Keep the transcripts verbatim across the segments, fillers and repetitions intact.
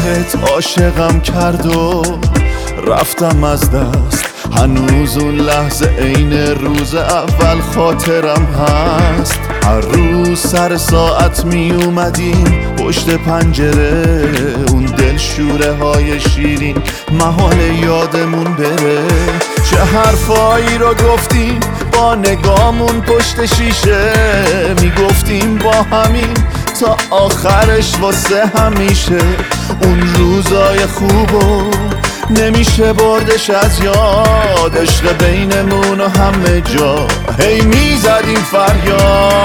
نگاهت عاشقم کرد و رفتم از دست. هنوز اون لحظه عین روز اول خاطرم هست. هر روز سر ساعت می اومدیم پشت پنجره، اون دل شوره های شیرین محال یادمون بره. چه حرفایی رو گفتیم با نگامون پشت شیشه، میگفتیم با همین تا آخرش واسه همیشه. اون روزای خوبو نمیشه بردش از یاد، عشق بینمون و همه جا هی میزدیم فریاد.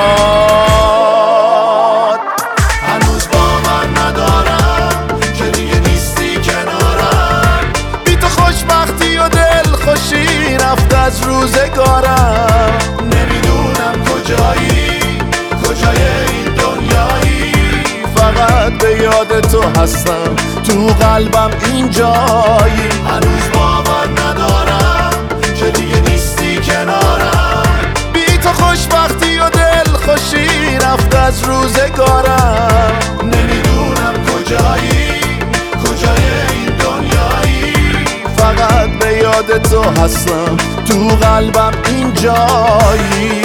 هنوز باور ندارم که دیگه نیستی کنارم، بی تو خوشبختی و دل خوشی رفت از روزگارم. نمیدونم کجایی، کجای این دنیایی، فقط به یاد تو هستم، تو قلبم اینجایی. هنوز باور ندارم که دیگه نیستی کنارم، بی تو خوشبختی و دل خوشی رفت از روزگارم. نمیدونم کجایی، کجای این دنیایی، فقط به یاد تو هستم، تو قلبم اینجایی.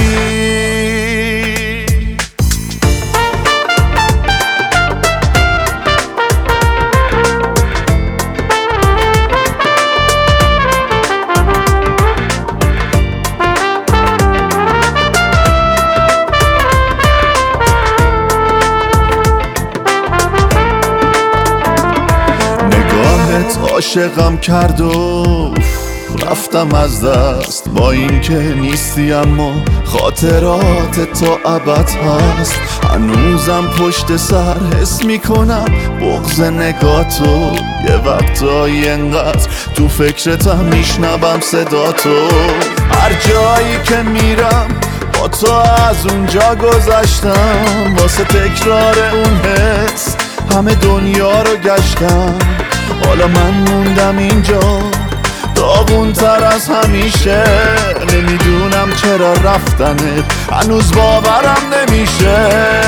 عاشقم کرد و رفتم از دست. با این که نیستی اما خاطرات تا ابد هست. هنوزم پشت سر حس میکنم بغض نگاتو، یه وقتایی انقدر تو فکرتم میشنوم صداتو. هر جایی که میرم با تو از اونجا گذشتم، واسه تکرار اون حس همه دنیا رو گشتم. حالا من موندم اینجا داغون تر از همیشه، نمیدونم چرا رفتنت هنوز باورم نمیشه.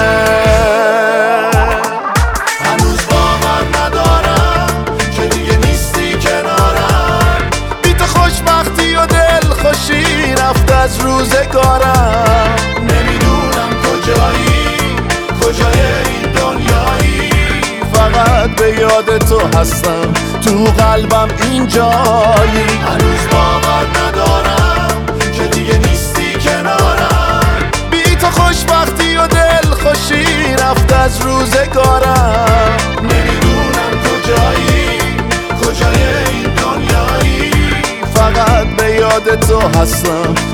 هنوز باور ندارم که دیگه نیستی کنارم، بی تو خوشبختی و دل خوشی رفت از روزگارم. نمیدونم کجایی، کجای این دنیایی، فقط به یاد تو هستم، تو قلبم اینجایی. هنوز باور ندارم که دیگه نیستی کنارم، بی تو خوشبختی و دل خوشی رفت از روزگارم. نمیدونم کجایی، کجای این دنیایی، فقط به یاد تو هستم،